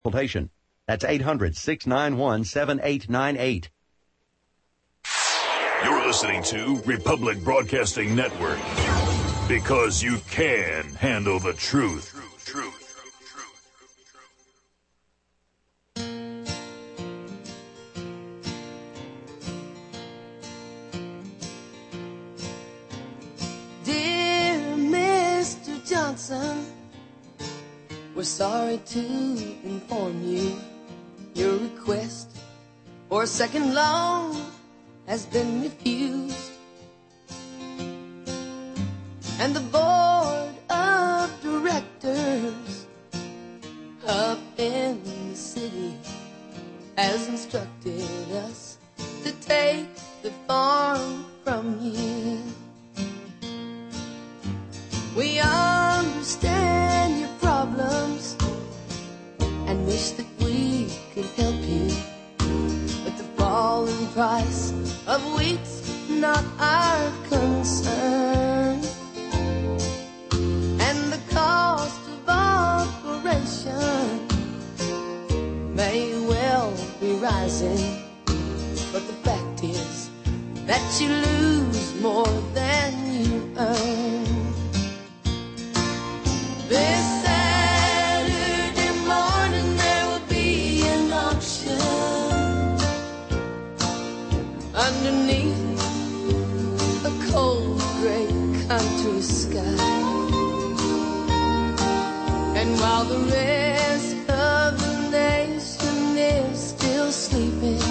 consultation. That's 800-691-7898. You're listening to Republic Broadcasting Network, because you can handle the truth. Dear Mr. Johnson, we're sorry to inform you your request for a second loan has been refused, and the board of directors up in the city has instructed us to take the farm from you. We understand your problems and wish that we could help you, but the falling price of wheat's not our concern, and the cost of operation may well be rising, but the fact is that you lose more than you earn. This Saturday morning there will be an auction underneath a cold gray country sky, and while the rest of the nation is still sleeping,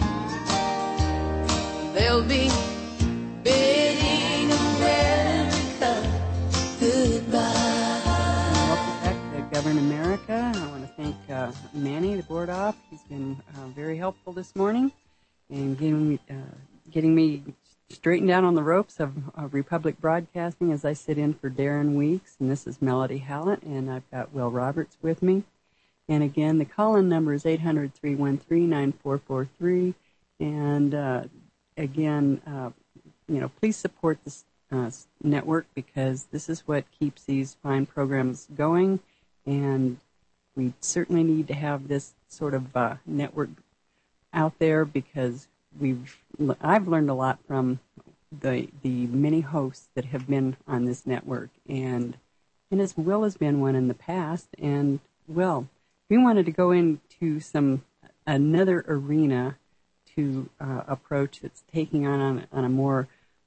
they'll be bidding America goodbye. Govern America. I want to thank Manny, the board op. He's been very helpful this morning in getting me straightened out on the ropes of Republic Broadcasting as I sit in for Darren Weeks. And this is Melody Hallett, and I've got Will Roberts with me. And again, the call-in number is 800-313-9443. And again, please support this network, because this is what keeps these fine programs going. And we certainly need to have this sort of network out there, because I've learned a lot from the many hosts that have been on this network, and as Will has been one in the past. And Will, we wanted to go into another arena to approach that's taking on a more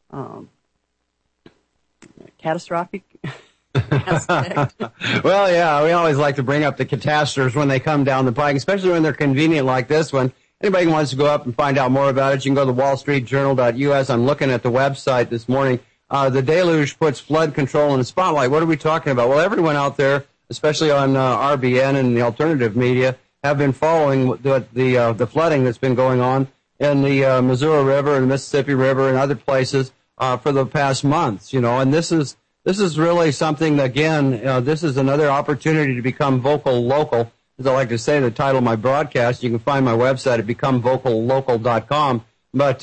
catastrophic aspect. Well, yeah, we always like to bring up the catastrophes when they come down the pike, especially when they're convenient like this one. Anybody who wants to go up and find out more about it, you can go to wallstreetjournal.us. I'm looking at the website this morning. The deluge puts flood control in the spotlight. What are we talking about? Well, everyone out there, especially on RBN and the alternative media, have been following the flooding that's been going on in the Missouri River and the Mississippi River and other places for the past months, and this is really something, again, this is another opportunity to become vocal local. As I like to say, the title of my broadcast, you can find my website at becomevocallocal.com. But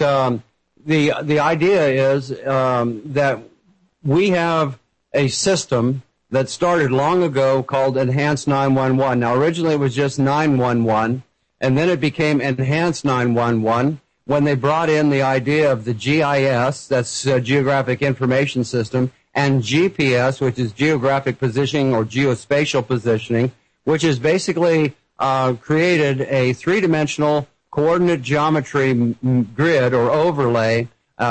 the idea is that we have a system that started long ago called Enhanced 911. Now, originally it was just 911, and then it became Enhanced 911 when they brought in the idea of the GIS, that's Geographic Information System, and GPS, which is Geographic Positioning or Geospatial Positioning, which is basically created a three-dimensional coordinate geometry grid or overlay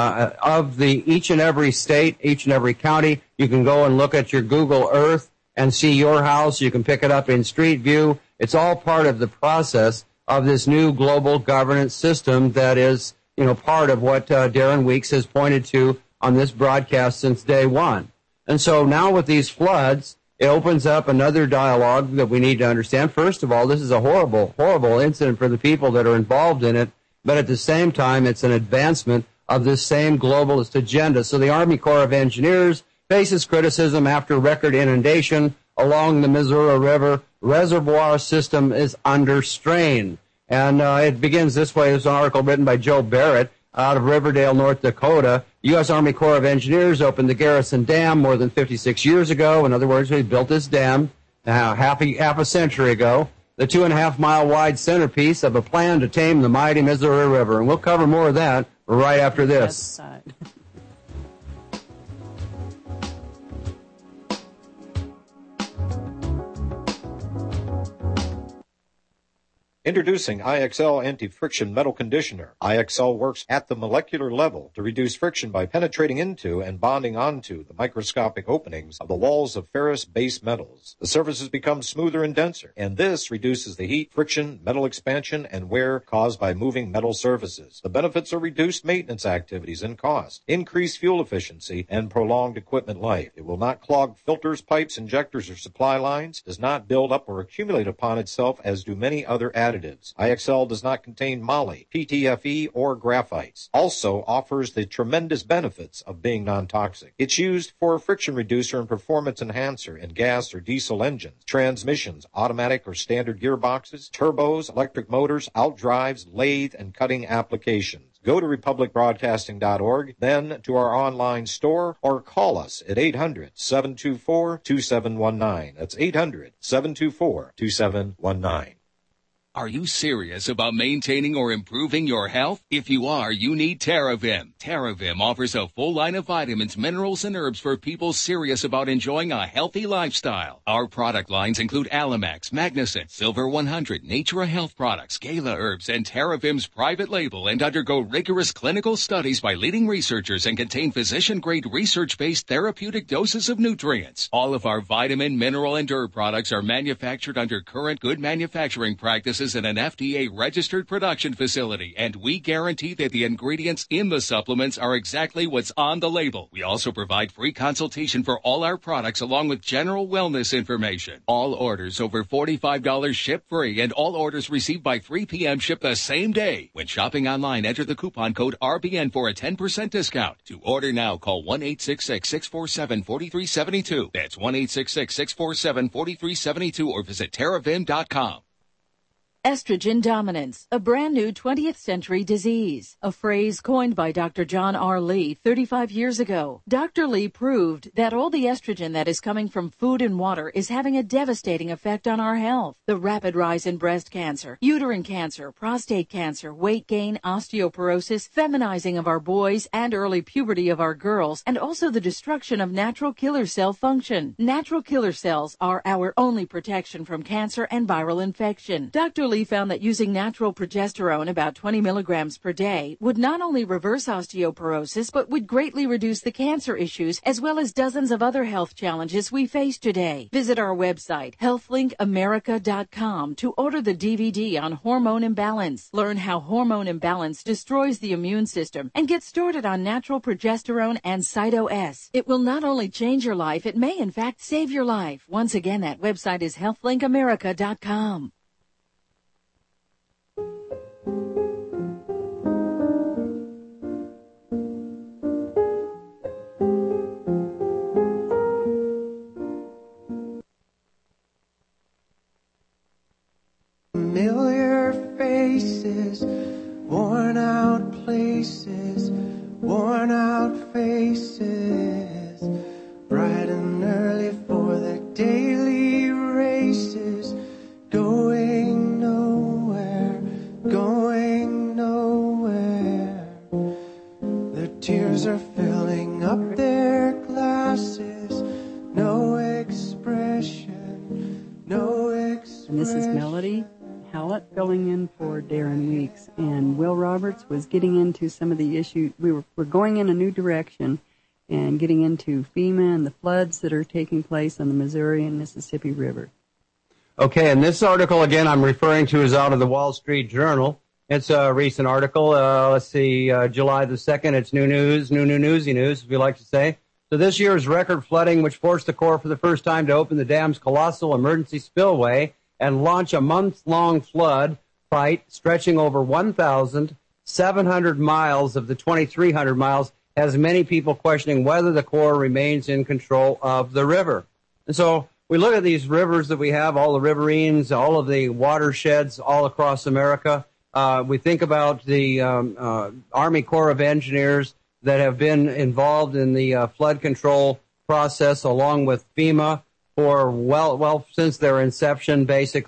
of each and every state, each and every county. You can go and look at your Google Earth and see your house. You can pick it up in Street View. It's all part of the process of this new global governance system that is, part of what Darren Weeks has pointed to on this broadcast since day one. And so now with these floods, it opens up another dialogue that we need to understand. First of all, this is a horrible, horrible incident for the people that are involved in it, but at the same time, it's an advancement of this same globalist agenda. So the Army Corps of Engineers faces criticism after record inundation along the Missouri River. Reservoir system is under strain. And it begins this way. There's an article written by Joe Barrett out of Riverdale, North Dakota. U.S. Army Corps of Engineers opened the Garrison Dam more than 56 years ago. In other words, we built this dam half a century ago. the 2.5-mile-wide centerpiece of a plan to tame the mighty Missouri River. And we'll cover more of that right after this. Introducing IXL Anti-Friction Metal Conditioner. IXL works at the molecular level to reduce friction by penetrating into and bonding onto the microscopic openings of the walls of ferrous base metals. The surfaces become smoother and denser, and this reduces the heat, friction, metal expansion, and wear caused by moving metal surfaces. The benefits are reduced maintenance activities and cost, increased fuel efficiency, and prolonged equipment life. It will not clog filters, pipes, injectors, or supply lines, does not build up or accumulate upon itself as do many other additives. IXL does not contain moly, PTFE, or graphites. Also offers the tremendous benefits of being non-toxic. It's used for a friction reducer and performance enhancer in gas or diesel engines, transmissions, automatic or standard gearboxes, turbos, electric motors, outdrives, lathe, and cutting applications. Go to republicbroadcasting.org, then to our online store, or call us at 800-724-2719. That's 800-724-2719. Are you serious about maintaining or improving your health? If you are, you need TerraVim. TerraVim offers a full line of vitamins, minerals, and herbs for people serious about enjoying a healthy lifestyle. Our product lines include Alamax, Magnicent, Silver 100, Natura Health Products, Gala Herbs, and TerraVim's private label, and undergo rigorous clinical studies by leading researchers and contain physician-grade research-based therapeutic doses of nutrients. All of our vitamin, mineral, and herb products are manufactured under current good manufacturing practices in an FDA-registered production facility, and we guarantee that the ingredients in the supplements are exactly what's on the label. We also provide free consultation for all our products along with general wellness information. All orders over $45 ship free, and all orders received by 3 p.m. ship the same day. When shopping online, enter the coupon code RBN for a 10% discount. To order now, call 1-866-647-4372. That's 1-866-647-4372 or visit TerraVim.com. Estrogen dominance, a brand new 20th century disease, a phrase coined by Dr. John R. Lee 35 years ago. Dr. Lee proved that all the estrogen that is coming from food and water is having a devastating effect on our health. The rapid rise in breast cancer, uterine cancer, prostate cancer, weight gain, osteoporosis, feminizing of our boys, and early puberty of our girls, and also the destruction of natural killer cell function. Natural killer cells are our only protection from cancer and viral infection. Dr. Lee found that using natural progesterone, about 20 milligrams per day, would not only reverse osteoporosis, but would greatly reduce the cancer issues as well as dozens of other health challenges we face today. Visit our website, healthlinkamerica.com, to order the DVD on hormone imbalance. Learn how hormone imbalance destroys the immune system and get started on natural progesterone and Cyto-S. It will not only change your life, it may in fact save your life. Once again, that website is healthlinkamerica.com. Familiar faces, worn out places, worn out faces, bright and early for their daily races, going nowhere, going nowhere. Their tears are filling up their glasses, no expression, no expression. And this is Melody Hallett filling in for Darren Weeks, and Will Roberts was getting into some of the issues. We're going in a new direction and getting into FEMA and the floods that are taking place on the Missouri and Mississippi River. Okay, and this article, again, I'm referring to is out of the Wall Street Journal. It's a recent article. Let's see, July the 2nd. It's new newsy news, if you like to say. So this year's record flooding, which forced the Corps for the first time to open the dam's colossal emergency spillway and launch a month-long flood fight stretching over 1,700 miles of the 2,300 miles, has many people questioning whether the Corps remains in control of the river. And so we look at these rivers that we have, all the riverines, all of the watersheds all across America. We think about the Army Corps of Engineers that have been involved in the flood control process along with FEMA for well since their inception, basically.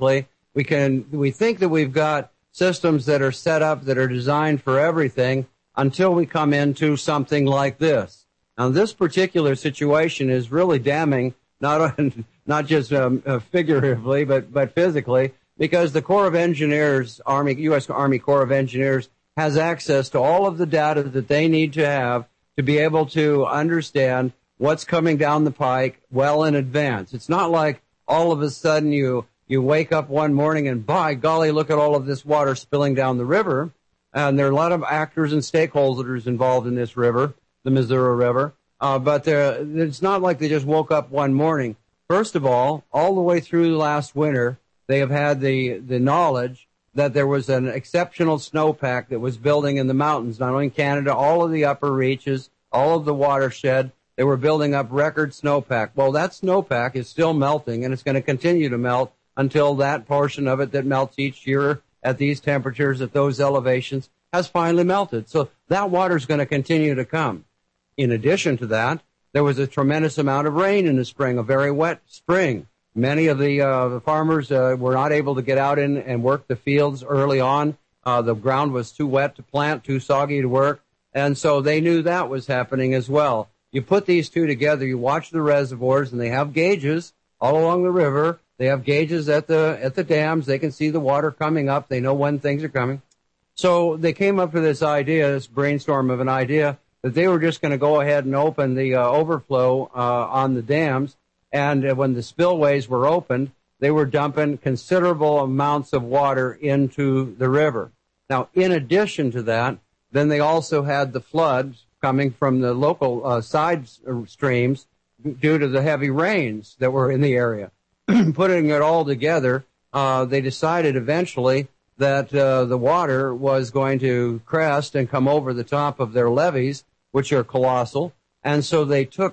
We think that we've got systems that are set up, that are designed for everything, until we come into something like this. Now, this particular situation is really damning, not just figuratively, but physically, because the Corps of Engineers, U.S. Army Corps of Engineers, has access to all of the data that they need to have to be able to understand what's coming down the pike well in advance. It's not like all of a sudden you wake up one morning and, by golly, look at all of this water spilling down the river. And there are a lot of actors and stakeholders involved in this river, the Missouri River. But it's not like they just woke up one morning. First of all the way through last winter, they have had the knowledge that there was an exceptional snowpack that was building in the mountains, not only in Canada, all of the upper reaches, all of the watershed. They were building up record snowpack. Well, that snowpack is still melting, and it's going to continue to melt until that portion of it that melts each year at these temperatures, at those elevations, has finally melted. So that water is going to continue to come. In addition to that, there was a tremendous amount of rain in the spring, a very wet spring. Many of the farmers were not able to get out in and work the fields early on. The ground was too wet to plant, too soggy to work, and so they knew that was happening as well. You put these two together, you watch the reservoirs, and they have gauges all along the river. They have gauges at the dams. They can see the water coming up. They know when things are coming. So they came up with this idea, this brainstorm of an idea, that they were just going to go ahead and open the overflow on the dams. And when the spillways were opened, they were dumping considerable amounts of water into the river. Now, in addition to that, then they also had the floods coming from the local side streams due to the heavy rains that were in the area. Putting it all together, they decided eventually that the water was going to crest and come over the top of their levees, which are colossal. And so they took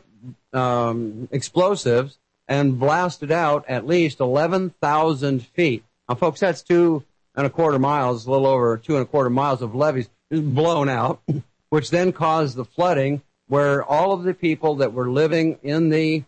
explosives and blasted out at least 11,000 feet. Now, folks, that's 2.25 miles, a little over 2.25 miles of levees just blown out, which then caused the flooding where all of the people that were living in the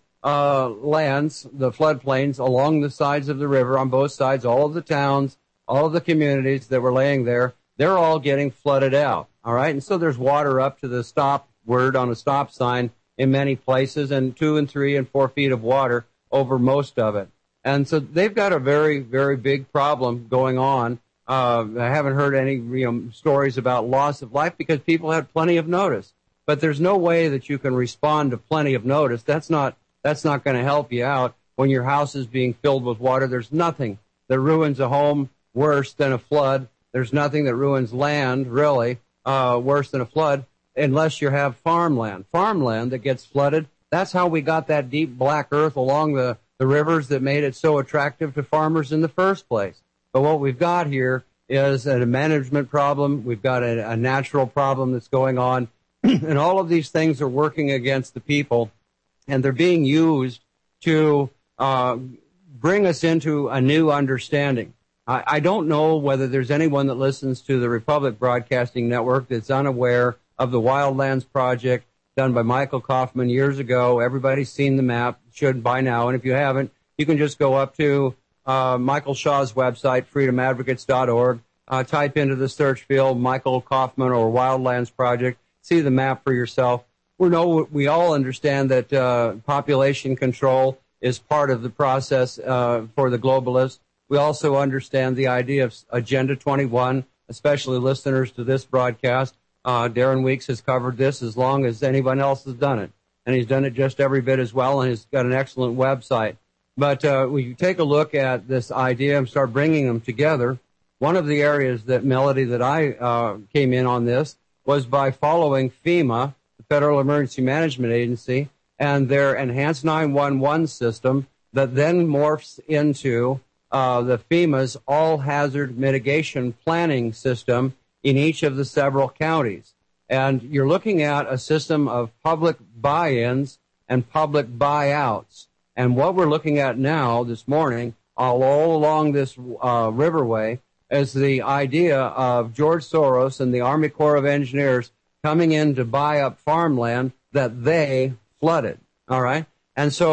lands, the floodplains along the sides of the river on both sides, all of the towns, all of the communities that were laying there, they're all getting flooded out. All right. And so there's water up to the stop word on a stop sign in many places, and 2 and 3 and 4 feet of water over most of it. And so they've got a very, very big problem going on. I haven't heard any stories about loss of life because people had plenty of notice. But there's no way that you can respond to plenty of notice. That's not going to help you out when your house is being filled with water. There's nothing that ruins a home worse than a flood. There's nothing that ruins land, really, worse than a flood, unless you have farmland. Farmland that gets flooded, that's how we got that deep black earth along the rivers that made it so attractive to farmers in the first place. But what we've got here is a management problem. We've got a natural problem that's going on. And all of these things are working against the people, and they're being used to bring us into a new understanding. I don't know whether there's anyone that listens to the Republic Broadcasting Network that's unaware of the Wildlands Project done by Michael Kaufman years ago. Everybody's seen the map, should by now. And if you haven't, you can just go up to Michael Shaw's website, freedomadvocates.org, type into the search field Michael Kaufman or Wildlands Project, see the map for yourself. We all understand that population control is part of the process for the globalists. We also understand the idea of Agenda 21, especially listeners to this broadcast. Darren Weeks has covered this as long as anyone else has done it. And he's done it just every bit as well, and he's got an excellent website. But we take a look at this idea and start bringing them together. One of the areas that, Melody, that I came in on this was by following FEMA, the Federal Emergency Management Agency, and their Enhanced 911 system that then morphs into the FEMA's all-hazard mitigation planning system in each of the several counties. And you're looking at a system of public buy-ins and public buyouts. And what we're looking at now this morning, all along this riverway, is the idea of George Soros and the Army Corps of Engineers coming in to buy up farmland that they flooded. All right? And so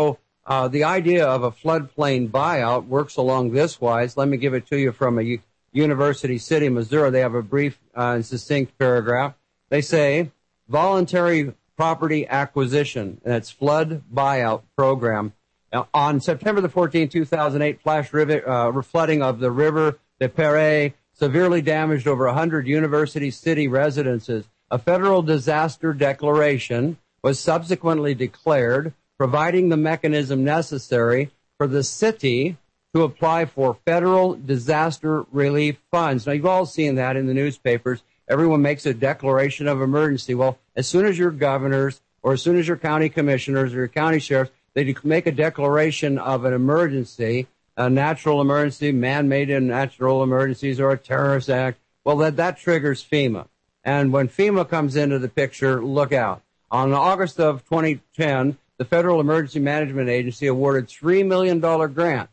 The idea of a floodplain buyout works along this wise. Let me give it to you from a University City, Missouri. They have a brief and succinct paragraph. They say, voluntary property acquisition, and that's flood buyout program. Now, on September the 14th, 2008, flash flooding of the River de Paris severely damaged over 100 University City residences. A federal disaster declaration was subsequently declared, providing the mechanism necessary for the city to apply for federal disaster relief funds. Now, you've all seen that in the newspapers. Everyone makes a declaration of emergency. Well, as soon as your governors or as soon as your county commissioners or your county sheriffs, they make a declaration of an emergency, a natural emergency, man-made and natural emergencies, or a terrorist act, well, that triggers FEMA. And when FEMA comes into the picture, look out. On August of 2010, the Federal Emergency Management Agency awarded $3 million grant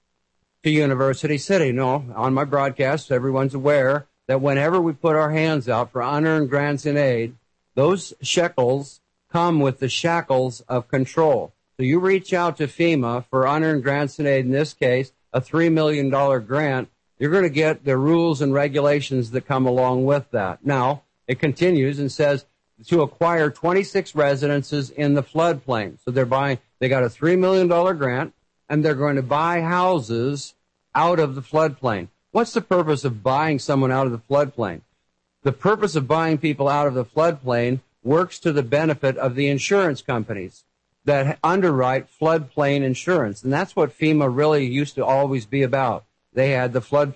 to University City. No, on my broadcast, everyone's aware that whenever we put our hands out for unearned grants in aid, those shekels come with the shackles of control. So you reach out to FEMA for unearned grants in aid, in this case, a $3 million grant, you're going to get the rules and regulations that come along with that. Now, it continues and says to acquire 26 residences in the floodplain. So they got a $3 million grant, and they're going to buy houses out of the floodplain. What's the purpose of buying someone out of the floodplain? The purpose of buying people out of the floodplain works to the benefit of the insurance companies that underwrite floodplain insurance. And that's what FEMA really used to always be about. They had the flood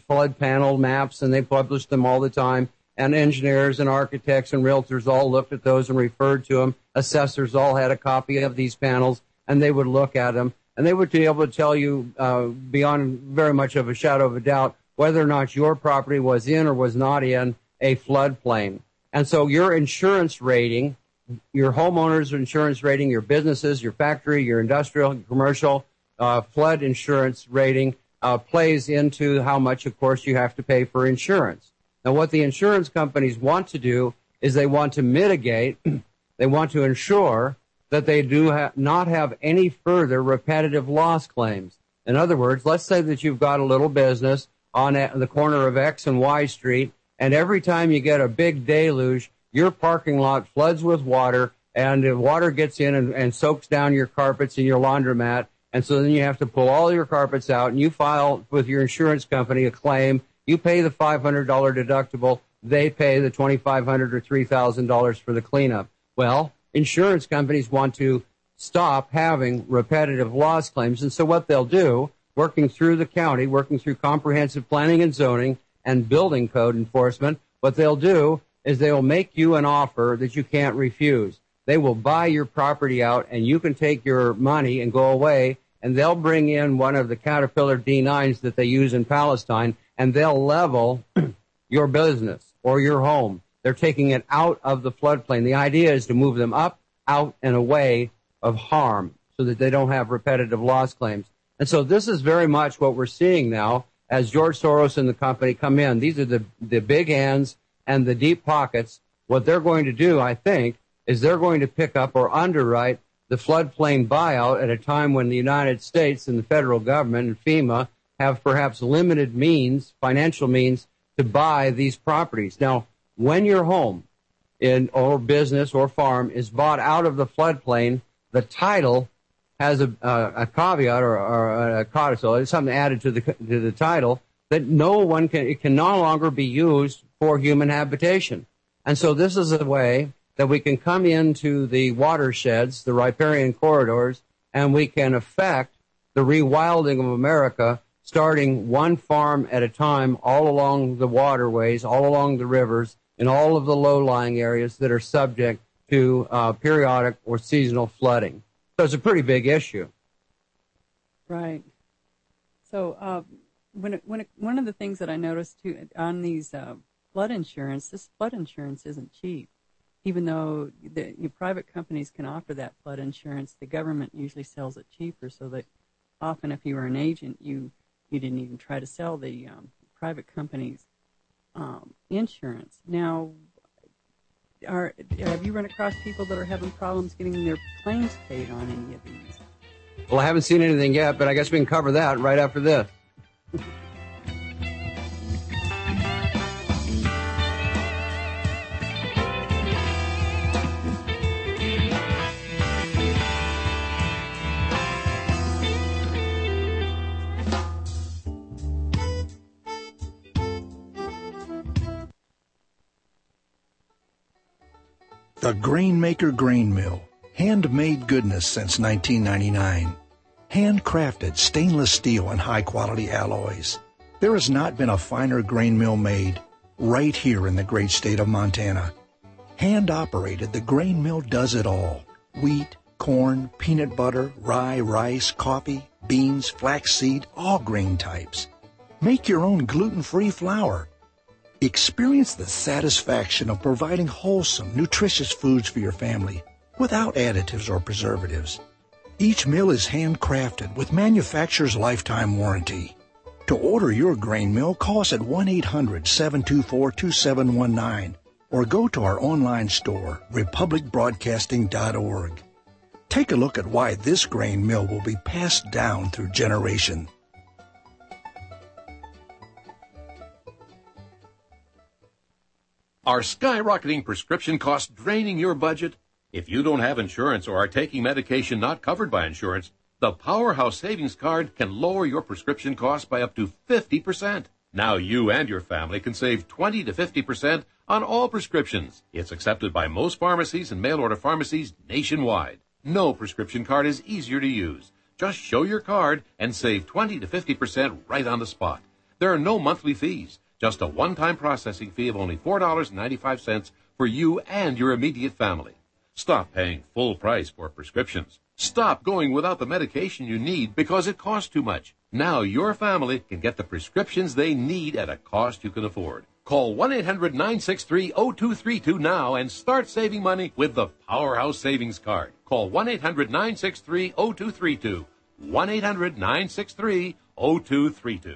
panel maps, and they published them all the time. And engineers and architects and realtors all looked at those and referred to them. Assessors all had a copy of these panels, and they would look at them. And they would be able to tell you beyond very much of a shadow of a doubt whether or not your property was in or was not in a floodplain. And so your insurance rating, your homeowner's insurance rating, your businesses, your factory, your industrial, commercial flood insurance rating plays into how much, of course, you have to pay for insurance. Now, what the insurance companies want to do is they want to mitigate, they want to ensure that they do not have any further repetitive loss claims. In other words, let's say that you've got a little business on the corner of X and Y Street, and every time you get a big deluge, your parking lot floods with water, and the water gets in and soaks down your carpets and your laundromat, and so then you have to pull all your carpets out, and you file with your insurance company a claim. You pay the $500 deductible. They pay the $2,500 or $3,000 for the cleanup. Well, insurance companies want to stop having repetitive loss claims, and so what they'll do, working through the county, working through comprehensive planning and zoning and building code enforcement, what they'll do is they will make you an offer that you can't refuse. They will buy your property out, and you can take your money and go away, and they'll bring in one of the Caterpillar D9s that they use in Palestine, and they'll level your business or your home. They're taking it out of the floodplain. The idea is to move them up, out, and away of harm so that they don't have repetitive loss claims. And so this is very much what we're seeing now as George Soros and the company come in. These are the big hands and the deep pockets. What they're going to do, I think, is they're going to pick up or underwrite the floodplain buyout at a time when the United States and the federal government and FEMA have perhaps limited means, financial means, to buy these properties. Now, when your home or business or farm is bought out of the floodplain, the title has a caveat or a codicil. It's something added to the title that it can no longer be used for human habitation. And so this is a way that we can come into the watersheds, the riparian corridors, and we can affect the rewilding of America, starting one farm at a time all along the waterways, all along the rivers, in all of the low-lying areas that are subject to periodic or seasonal flooding. So it's a pretty big issue. Right. So one of the things that I noticed too on these flood insurance, this flood insurance isn't cheap. Even though your private companies can offer that flood insurance, the government usually sells it cheaper. So that often, if you were an agent, you didn't even try to sell the private companies insurance. Now, have you run across people that are having problems getting their claims paid on any of these? Well, I haven't seen anything yet, but I guess we can cover that right after this. The Grainmaker Grain Mill. Handmade goodness since 1999. Handcrafted stainless steel and high-quality alloys. There has not been a finer grain mill made right here in the great state of Montana. Hand-operated, the grain mill does it all. Wheat, corn, peanut butter, rye, rice, coffee, beans, flaxseed, all grain types. Make your own gluten-free flour. Experience the satisfaction of providing wholesome, nutritious foods for your family without additives or preservatives. Each mill is handcrafted with manufacturer's lifetime warranty. To order your grain mill, call us at 1-800-724-2719 or go to our online store, republicbroadcasting.org. Take a look at why this grain mill will be passed down through generation. Are skyrocketing prescription costs draining your budget? If you don't have insurance or are taking medication not covered by insurance, the Powerhouse Savings Card can lower your prescription costs by up to 50%. Now you and your family can save 20 to 50% on all prescriptions. It's accepted by most pharmacies and mail-order pharmacies nationwide. No prescription card is easier to use. Just show your card and save 20 to 50% right on the spot. There are no monthly fees. Just a one-time processing fee of only $4.95 for you and your immediate family. Stop paying full price for prescriptions. Stop going without the medication you need because it costs too much. Now your family can get the prescriptions they need at a cost you can afford. Call 1-800-963-0232 now and start saving money with the Powerhouse Savings Card. Call 1-800-963-0232. 1-800-963-0232.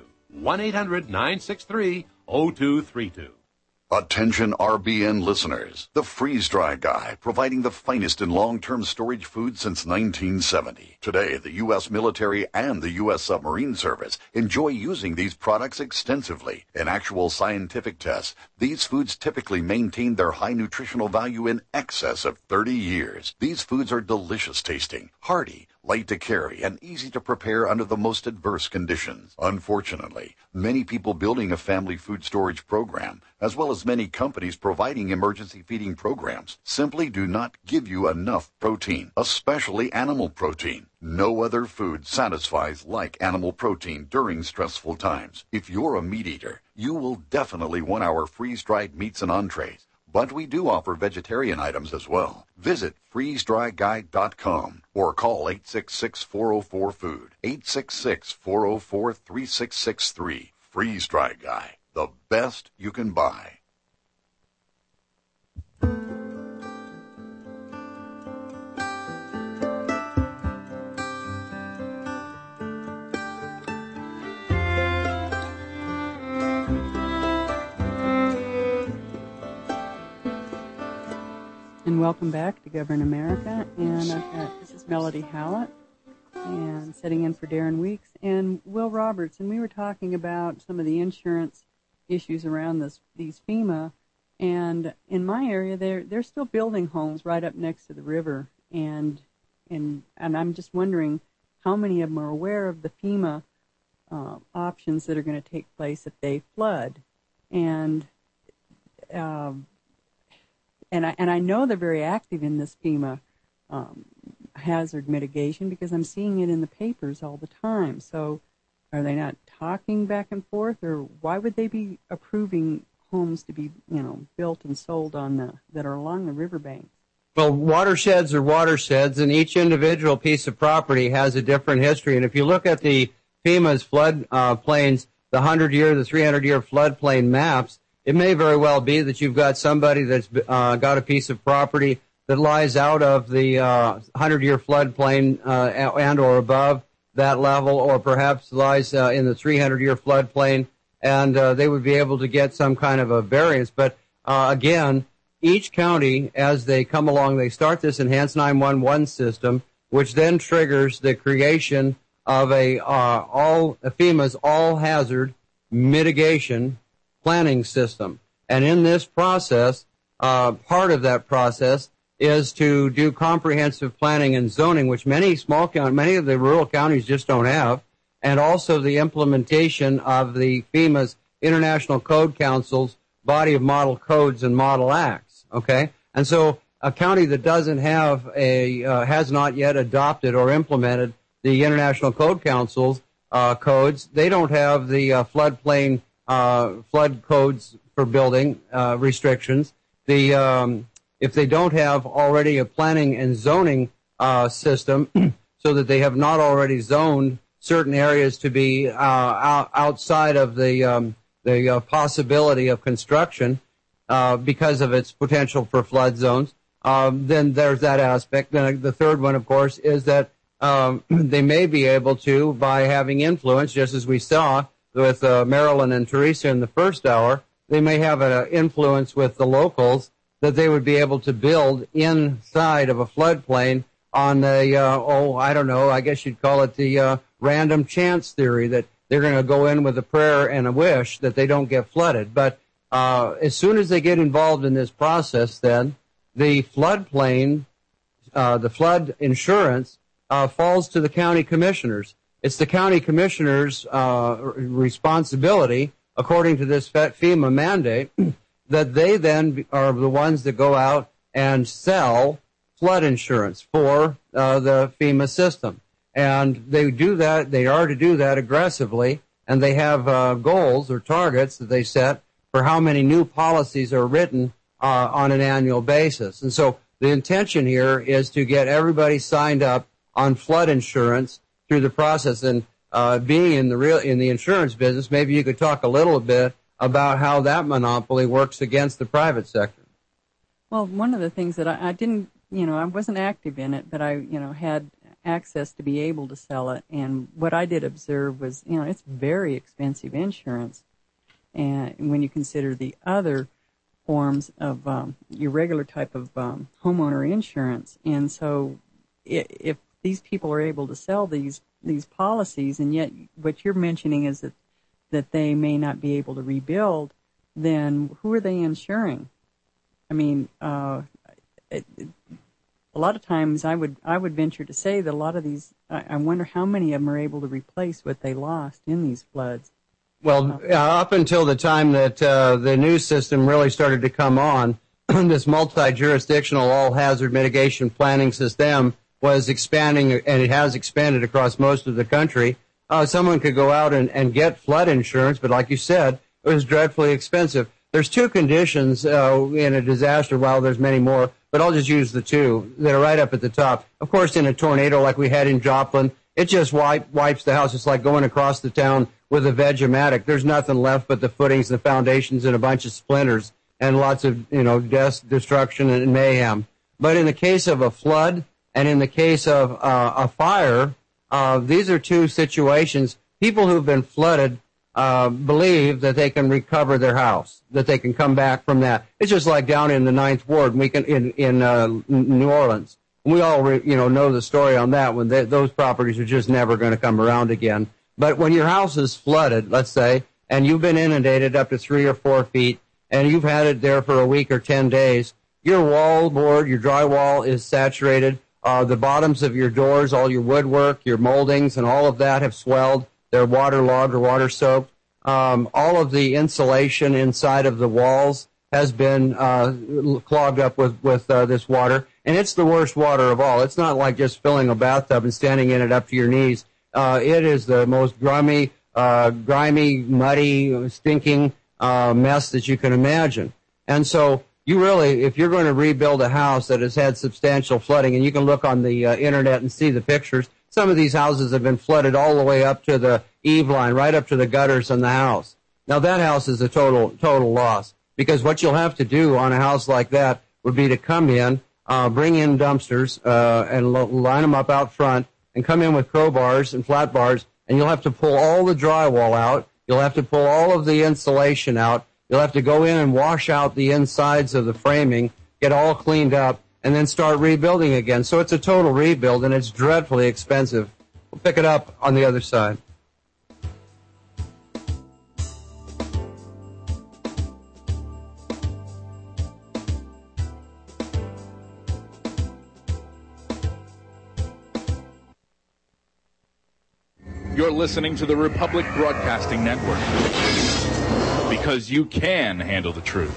1-800-963-0232. Attention RBN listeners. The Freeze Dry Guy, providing the finest in long-term storage food since 1970. Today, the U.S. military and the U.S. submarine service enjoy using these products extensively. In actual scientific tests, these foods typically maintain their high nutritional value in excess of 30 years. These foods are delicious tasting, hearty, light to carry, and easy to prepare under the most adverse conditions. Unfortunately, many people building a family food storage program, as well as many companies providing emergency feeding programs, simply do not give you enough protein, especially animal protein. No other food satisfies like animal protein during stressful times. If you're a meat eater, you will definitely want our freeze-dried meats and entrees. But we do offer vegetarian items as well. Visit freezedryguide.com or call 866-404-FOOD, 866-404-3663. Freeze Dry Guy, the best you can buy. And welcome back to Govern America. And this is Melody Hallett, and sitting in for Darren Weeks and Will Roberts. And we were talking about some of the insurance issues around these FEMA. And in my area, they're still building homes right up next to the river. And I'm just wondering how many of them are aware of the FEMA options that are going to take place if they flood. And I know they're very active in this FEMA hazard mitigation because I'm seeing it in the papers all the time. So are they not talking back and forth, or why would they be approving homes to be, built and sold that are along the riverbanks? Well, watersheds are watersheds, and each individual piece of property has a different history. And if you look at the FEMA's flood plains, the 100-year, the 300-year floodplain maps, it may very well be that you've got somebody that's got a piece of property that lies out of the 100-year floodplain and or above that level, or perhaps lies in the 300-year floodplain, and they would be able to get some kind of a variance. But again, each county, as they come along, they start this enhanced 911 system. which then triggers the creation of FEMA's all-hazard mitigation planning system. And in this process, part of that process is to do comprehensive planning and zoning, which many of the rural counties just don't have, and also the implementation of the FEMA's International Code Council's body of model codes and model acts. Okay, and so a county that doesn't have has not yet adopted or implemented the International Code Council's codes. They don't have the floodplain flood codes for building restrictions. If they don't have already a planning and zoning system, so that they have not already zoned certain areas to be outside of the possibility of construction because of its potential for flood zones, then there's that aspect. Then the third one, of course, is that they may be able to, by having influence, just as we saw with Marilyn and Teresa in the first hour, they may have an influence with the locals that they would be able to build inside of a floodplain on I don't know, I guess you'd call it the random chance theory, that they're going to go in with a prayer and a wish that they don't get flooded. But as soon as they get involved in this process, then the floodplain, the flood insurance falls to the county commissioners. It's the county commissioners' responsibility, according to this FEMA mandate, that they then are the ones that go out and sell flood insurance for the FEMA system. And they do that, they are to do that aggressively, and they have goals or targets that they set for how many new policies are written on an annual basis. And so the intention here is to get everybody signed up on flood insurance through the process. And being in the insurance business, maybe you could talk a little bit about how that monopoly works against the private sector. Well, one of the things that I didn't, I wasn't active in it, but I, had access to be able to sell it. And what I did observe was, it's very expensive insurance. And when you consider the other forms of your regular type of homeowner insurance. And so if these people are able to sell these policies, and yet what you're mentioning is that they may not be able to rebuild, then who are they insuring? I mean, a lot of times I would venture to say that a lot of these, I wonder how many of them are able to replace what they lost in these floods. Well, up until the time that the new system really started to come on, this multi-jurisdictional all-hazard mitigation planning system was expanding, and it has expanded across most of the country. Someone could go out and get flood insurance, but like you said, it was dreadfully expensive. There's two conditions in a disaster, while there's many more, but I'll just use the two that are right up at the top. Of course, in a tornado like we had in Joplin, it just wipes the house. It's like going across the town with a Vegematic. There's nothing left but the footings, the foundations, and a bunch of splinters, and lots of, death, destruction, and mayhem. But in the case of a flood, and in the case of a fire, these are two situations. People who've been flooded believe that they can recover their house, that they can come back from that. It's just like down in the Ninth Ward, in New Orleans. We all know the story on that one. Those properties are just never going to come around again. But when your house is flooded, let's say, and you've been inundated up to 3 or 4 feet, and you've had it there for a week or 10 days, your wall board, your drywall is saturated. The bottoms of your doors, all your woodwork, your moldings, and all of that have swelled. They're waterlogged or water-soaked. All of the insulation inside of the walls has been clogged up with this water, and it's the worst water of all. It's not like just filling a bathtub and standing in it up to your knees. It is the most grimy, muddy, stinking mess that you can imagine. And so you really, if you're going to rebuild a house that has had substantial flooding, and you can look on the internet and see the pictures, some of these houses have been flooded all the way up to the eave line, right up to the gutters in the house. Now that house is a total loss, because what you'll have to do on a house like that would be to come in, bring in dumpsters, and line them up out front, and come in with crowbars and flat bars, and you'll have to pull all the drywall out. You'll have to pull all of the insulation out. You'll have to go in and wash out the insides of the framing, get all cleaned up, and then start rebuilding again. So it's a total rebuild, and it's dreadfully expensive. We'll pick it up on the other side. You're listening to the Republic Broadcasting Network, because you can handle the truth.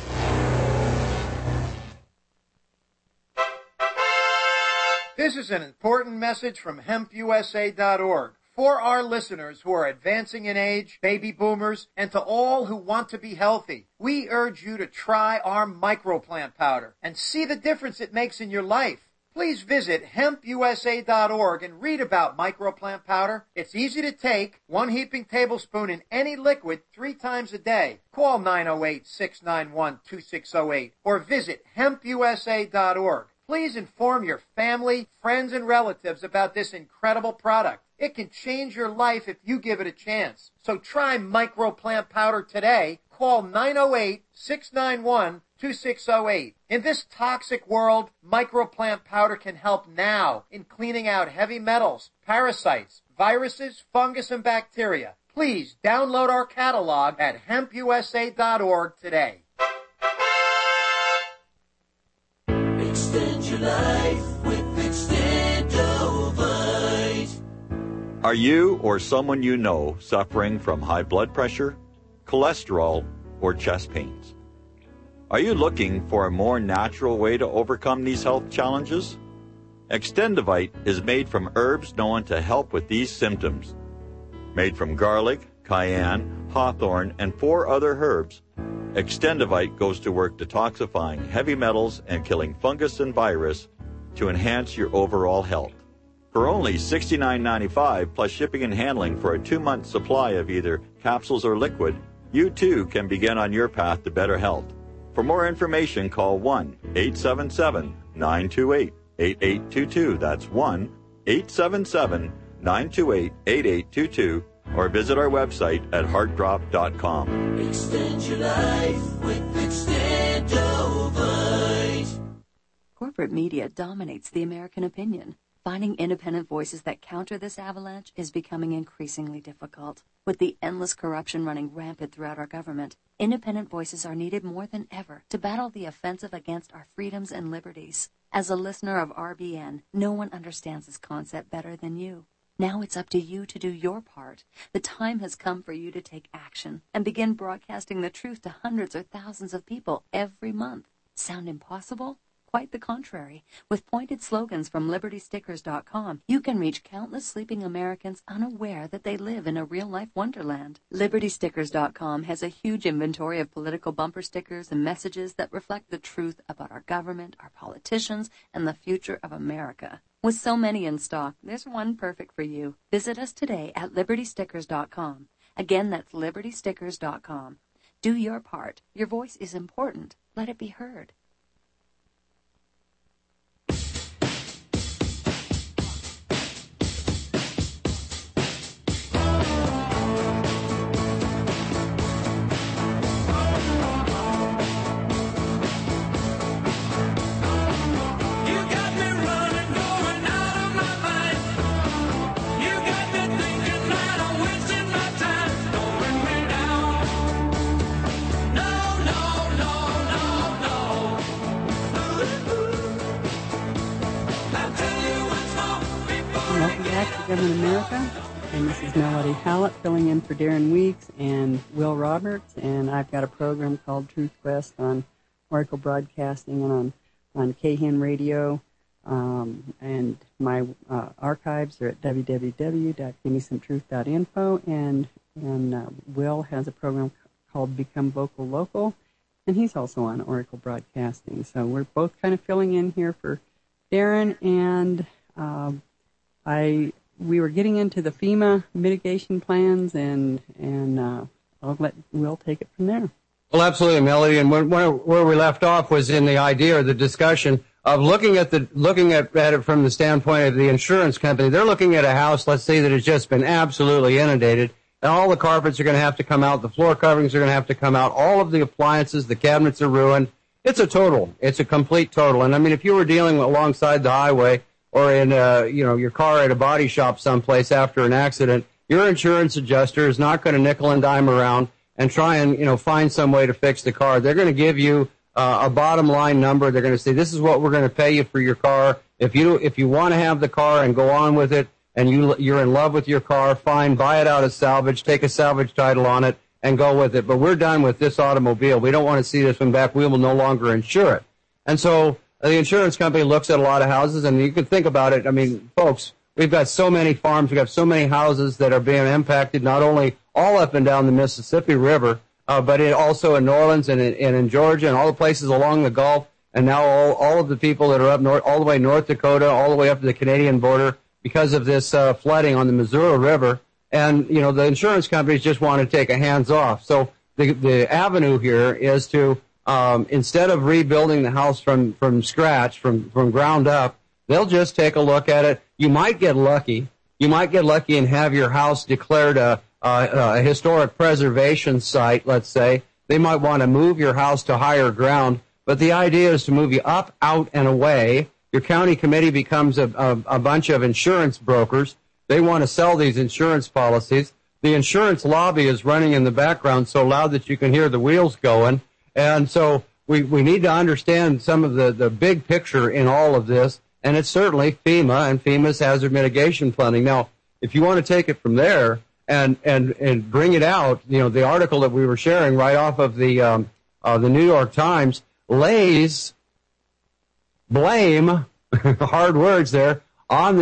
This is an important message from HempUSA.org for our listeners who are advancing in age, baby boomers, and to all who want to be healthy. We urge you to try our microplant powder and see the difference it makes in your life. Please visit HempUSA.org and read about microplant powder. It's easy to take, 1 heaping tablespoon in any liquid 3 times a day. Call 908-691-2608 or visit HempUSA.org. Please inform your family, friends, and relatives about this incredible product. It can change your life if you give it a chance. So try microplant powder today. Call 908-691-2608. In this toxic world, microplant powder can help now in cleaning out heavy metals, parasites, viruses, fungus, and bacteria. Please download our catalog at HempUSA.org today. Extend your life with Extendovite. Are you or someone you know suffering from high blood pressure, cholesterol, or chest pains? Are you looking for a more natural way to overcome these health challenges? Extendovite is made from herbs known to help with these symptoms. Made from garlic, cayenne, hawthorn, and 4 other herbs, Extendovite goes to work detoxifying heavy metals and killing fungus and virus to enhance your overall health. For only $69.95 plus shipping and handling for a 2-month supply of either capsules or liquid, you too can begin on your path to better health. For more information, call 1-877-928-8822. That's 1-877-928-8822. Or visit our website at heartdrop.com. Extend your life with Extendovite. Corporate media dominates the American opinion. Finding independent voices that counter this avalanche is becoming increasingly difficult. With the endless corruption running rampant throughout our government, independent voices are needed more than ever to battle the offensive against our freedoms and liberties. As a listener of RBN, no one understands this concept better than you. Now it's up to you to do your part. The time has come for you to take action and begin broadcasting the truth to hundreds or thousands of people every month. Sound impossible? Quite the contrary. With pointed slogans from LibertyStickers.com, you can reach countless sleeping Americans unaware that they live in a real-life wonderland. LibertyStickers.com has a huge inventory of political bumper stickers and messages that reflect the truth about our government, our politicians, and the future of America. With so many in stock, there's one perfect for you. Visit us today at LibertyStickers.com. Again, that's LibertyStickers.com. Do your part. Your voice is important. Let it be heard. Government America, and this is Melody Hallett filling in for Darren Weeks and Will Roberts, and I've got a program called Truth Quest on Oracle Broadcasting and on KHEN Radio, and my archives are at www.givemesometruth.info, and Will has a program called Become Vocal Local, and he's also on Oracle Broadcasting, so we're both kind of filling in here for Darren, and we were getting into the FEMA mitigation plans, and I'll let Will take it from there. Well, absolutely, Melody. And where we left off was in the idea or the discussion of looking at it from the standpoint of the insurance company. They're looking at a house, let's say, that has just been absolutely inundated, and all the carpets are going to have to come out, the floor coverings are going to have to come out, all of the appliances, the cabinets are ruined, It's a total. It's a complete total. And I mean, if you were dealing alongside the highway or in, your car at a body shop someplace after an accident, your insurance adjuster is not going to nickel and dime around and try and, find some way to fix the car. They're going to give you a bottom line number. They're going to say, this is what we're going to pay you for your car. If you want to have the car and go on with it and you're in love with your car, fine, buy it out as salvage, take a salvage title on it, and go with it. But we're done with this automobile. We don't want to see this one back. We will no longer insure it. And so the insurance company looks at a lot of houses, and you can think about it. I mean, folks, we've got so many farms. We've got so many houses that are being impacted, not only all up and down the Mississippi River, but also in New Orleans and in Georgia and all the places along the Gulf, and now all of the people that are up north, all the way North Dakota, all the way up to the Canadian border because of this flooding on the Missouri River. And, the insurance companies just want to take a hands off. So the avenue here is to, instead of rebuilding the house from scratch, from ground up, they'll just take a look at it. You might get lucky. You might get lucky and have your house declared a historic preservation site, let's say. They might want to move your house to higher ground. But the idea is to move you up, out, and away. Your county committee becomes a bunch of insurance brokers. They want to sell these insurance policies. The insurance lobby is running in the background so loud that you can hear the wheels going. And so we need to understand some of the big picture in all of this. And it's certainly FEMA and FEMA's hazard mitigation funding. Now, if you want to take it from there and bring it out, the article that we were sharing right off of the New York Times lays blame, hard words there, on the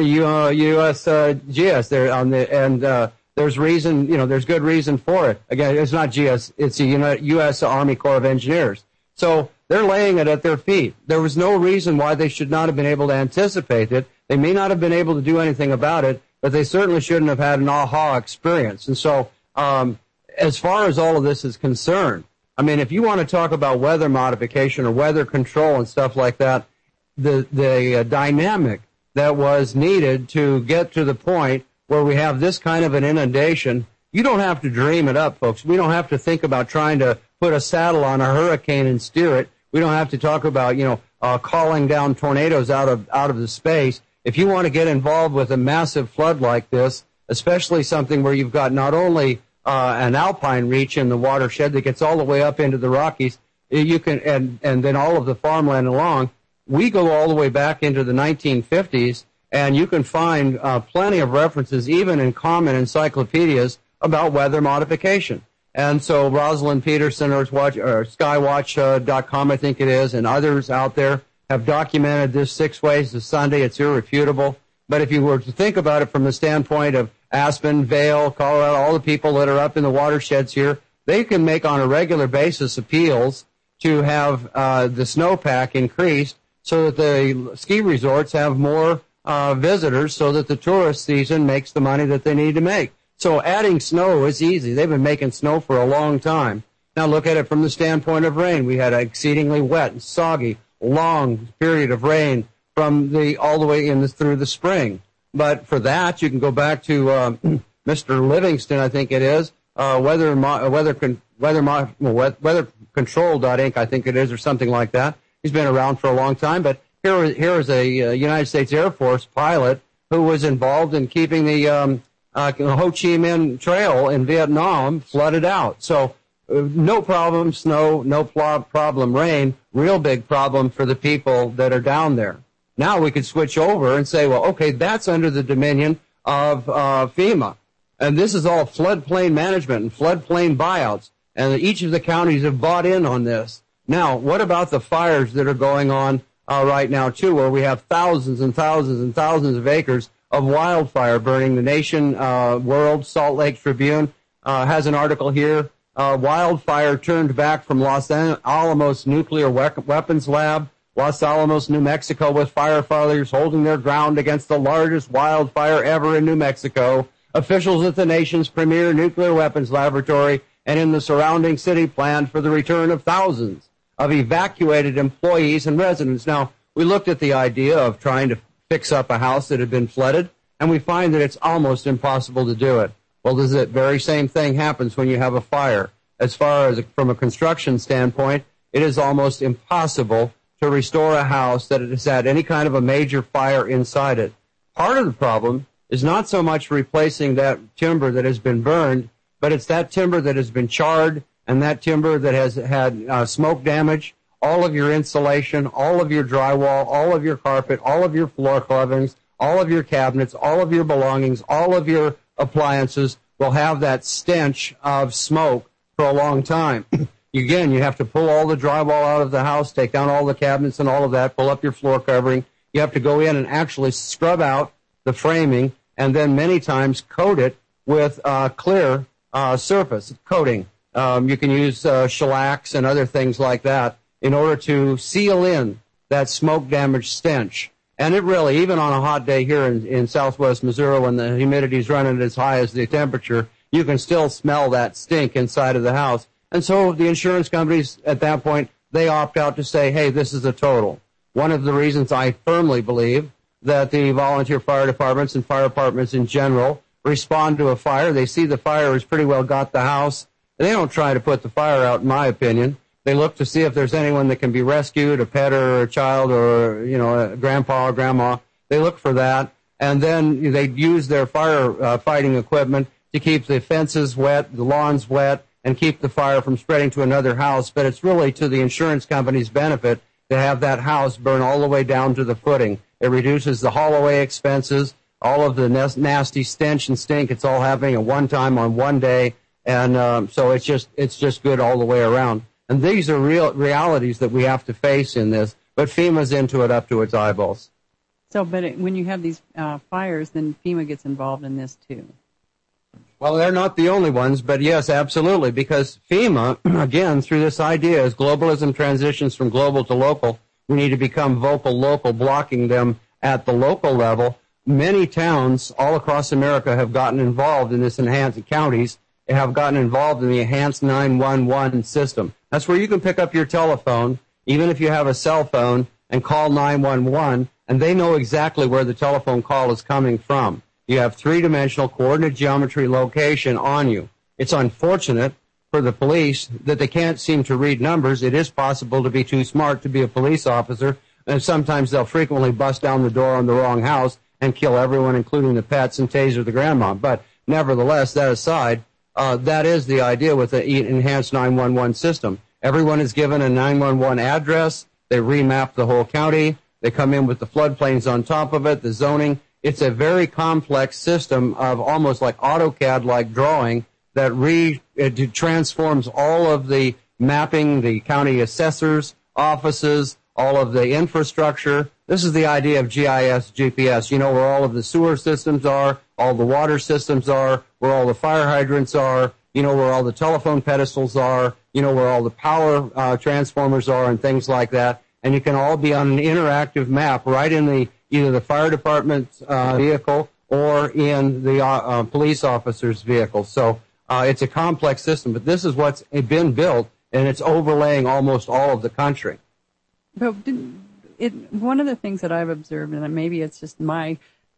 USGS there there's reason, there's good reason for it. Again, it's not GS, it's the U.S. Army Corps of Engineers. So they're laying it at their feet. There was no reason why they should not have been able to anticipate it. They may not have been able to do anything about it, but they certainly shouldn't have had an aha experience. And so, as far as all of this is concerned, I mean, if you want to talk about weather modification or weather control and stuff like that, the dynamic that was needed to get to the point where we have this kind of an inundation, you don't have to dream it up, folks. We don't have to think about trying to put a saddle on a hurricane and steer it. We don't have to talk about, calling down tornadoes out of the space. If you want to get involved with a massive flood like this, especially something where you've got not only an alpine reach in the watershed that gets all the way up into the Rockies, you can, and then all of the farmland along. We go all the way back into the 1950s, and you can find plenty of references, even in common encyclopedias, about weather modification. And so Rosalind Peterson or Skywatch.com, I think it is, and others out there have documented this 6 ways to Sunday. It's irrefutable. But if you were to think about it from the standpoint of Aspen, Vail, Colorado, all the people that are up in the watersheds here, they can make on a regular basis appeals to have the snowpack increased so that the ski resorts have more visitors so that the tourist season makes the money that they need to make. So adding snow is easy. They've been making snow for a long time. Now look at it from the standpoint of rain. We had an exceedingly wet and soggy, long period of rain from all the way through the spring. But for that, you can go back to Mr. Livingston, I think it is, weathercontrol.inc, I think it is, or something like that. He's been around for a long time, but here is a United States Air Force pilot who was involved in keeping the Ho Chi Minh Trail in Vietnam flooded out. So no problem snow, no problem rain, real big problem for the people that are down there. Now we could switch over and say, well, okay, that's under the dominion of FEMA. And this is all floodplain management and floodplain buyouts. And each of the counties have bought in on this. Now, what about the fires that are going on right now, too, where we have thousands and thousands and thousands of acres of wildfire burning? The Nation World Salt Lake Tribune has an article here. Wildfire turned back from Los Alamos Nuclear Weapons Lab, Los Alamos, New Mexico, with firefighters holding their ground against the largest wildfire ever in New Mexico. Officials at the nation's premier nuclear weapons laboratory and in the surrounding city planned for the return of thousands of evacuated employees and residents. Now, we looked at the idea of trying to fix up a house that had been flooded, and we find that it's almost impossible to do it. Well, the very same thing happens when you have a fire. As far as from a construction standpoint, it is almost impossible to restore a house that has had any kind of a major fire inside it. Part of the problem is not so much replacing that timber that has been burned, but it's that timber that has been charred and that timber that has had smoke damage, all of your insulation, all of your drywall, all of your carpet, all of your floor coverings, all of your cabinets, all of your belongings, all of your appliances will have that stench of smoke for a long time. Again, you have to pull all the drywall out of the house, take down all the cabinets and all of that, pull up your floor covering. You have to go in and actually scrub out the framing and then many times coat it with clear surface coating. You can use shellacs and other things like that in order to seal in that smoke-damaged stench. And it really, even on a hot day here in southwest Missouri when the humidity is running as high as the temperature, you can still smell that stink inside of the house. And so the insurance companies at that point, they opt out to say, hey, this is a total. One of the reasons I firmly believe that the volunteer fire departments and fire departments in general respond to a fire. They see the fire has pretty well got the house. They don't try to put the fire out, in my opinion. They look to see if there's anyone that can be rescued, a pet or a child or, a grandpa or grandma. They look for that. And then they use their fire fighting equipment to keep the fences wet, the lawns wet, and keep the fire from spreading to another house. But it's really to the insurance company's benefit to have that house burn all the way down to the footing. It reduces the haul away expenses, all of the nasty stench and stink. It's all happening at one time on one day. And so it's just good all the way around. And these are realities that we have to face in this, but FEMA's into it up to its eyeballs. So, but when you have these fires, then FEMA gets involved in this too. Well, they're not the only ones, but yes, absolutely, because FEMA, again, through this idea, as globalism transitions from global to local, we need to become vocal local, blocking them at the local level. Many towns all across America have gotten involved in this enhanced counties, have gotten involved in the enhanced 911 system. That's where you can pick up your telephone, even if you have a cell phone, and call 911, and they know exactly where the telephone call is coming from. You have three-dimensional coordinate geometry location on you. It's unfortunate for the police that they can't seem to read numbers. It is possible to be too smart to be a police officer, and sometimes they'll frequently bust down the door on the wrong house and kill everyone, including the pets, and taser the grandma. But nevertheless, that aside, that is the idea with the enhanced 911 system. Everyone is given a 911 address. They remap the whole county. They come in with the floodplains on top of it, the zoning. It's a very complex system of almost like AutoCAD-like drawing that it transforms all of the mapping, the county assessors' offices, all of the infrastructure. This is the idea of GIS, GPS. You know where all of the sewer systems are, all the water systems are, where all the fire hydrants are, you know where all the telephone pedestals are, you know where all the power transformers are and things like that. And you can all be on an interactive map right in either the fire department's vehicle or in the police officer's vehicle. So it's a complex system, but this is what's been built, and it's overlaying almost all of the country. But one of the things that I've observed, and maybe it's just my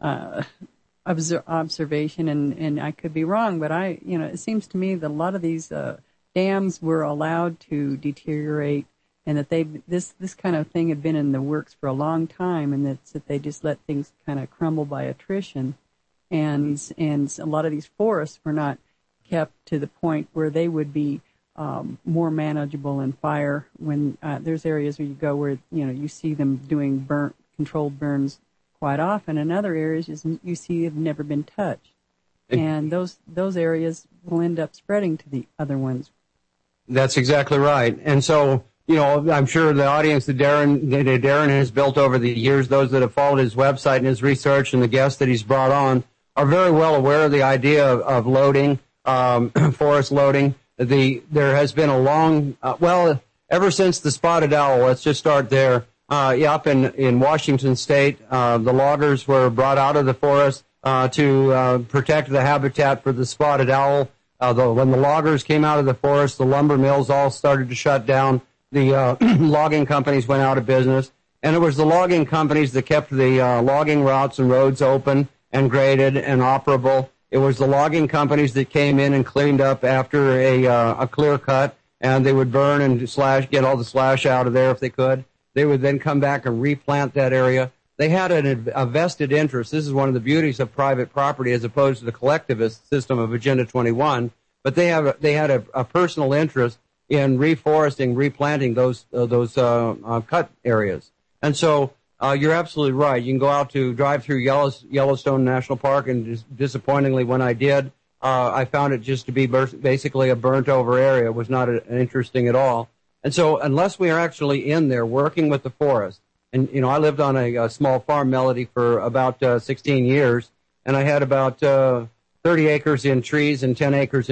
observation, and I could be wrong, but it seems to me that a lot of these dams were allowed to deteriorate, and that this kind of thing had been in the works for a long time, and that they just let things kind of crumble by attrition, and a lot of these forests were not kept to the point where they would be more manageable in fire. When there's areas where you go where you see them doing controlled burns quite often, and other areas you see have never been touched, and those areas will end up spreading to the other ones. That's exactly right. And so, I'm sure the audience that Darren has built over the years, those that have followed his website and his research and the guests that he's brought on, are very well aware of the idea of loading, forest loading. There has been a long, ever since the spotted owl, let's just start there. Up in Washington State, the loggers were brought out of the forest to protect the habitat for the spotted owl. When the loggers came out of the forest, the lumber mills all started to shut down. The logging companies went out of business, and it was the logging companies that kept the logging routes and roads open and graded and operable. It was the logging companies that came in and cleaned up after a clear cut and they would burn and slash, get all the slash out of there if they could. They would then come back and replant that area. They had a vested interest. This is one of the beauties of private property as opposed to the collectivist system of Agenda 21. But they had a personal interest in reforesting, replanting those cut areas. And so you're absolutely right. You can go out to drive through Yellowstone National Park, and disappointingly, when I did, I found it just to be basically a burnt-over area. It was not interesting at all. And so unless we are actually in there working with the forest, and, I lived on a small farm, Melody, for about 16 years, and I had about 30 acres in trees and 10 acres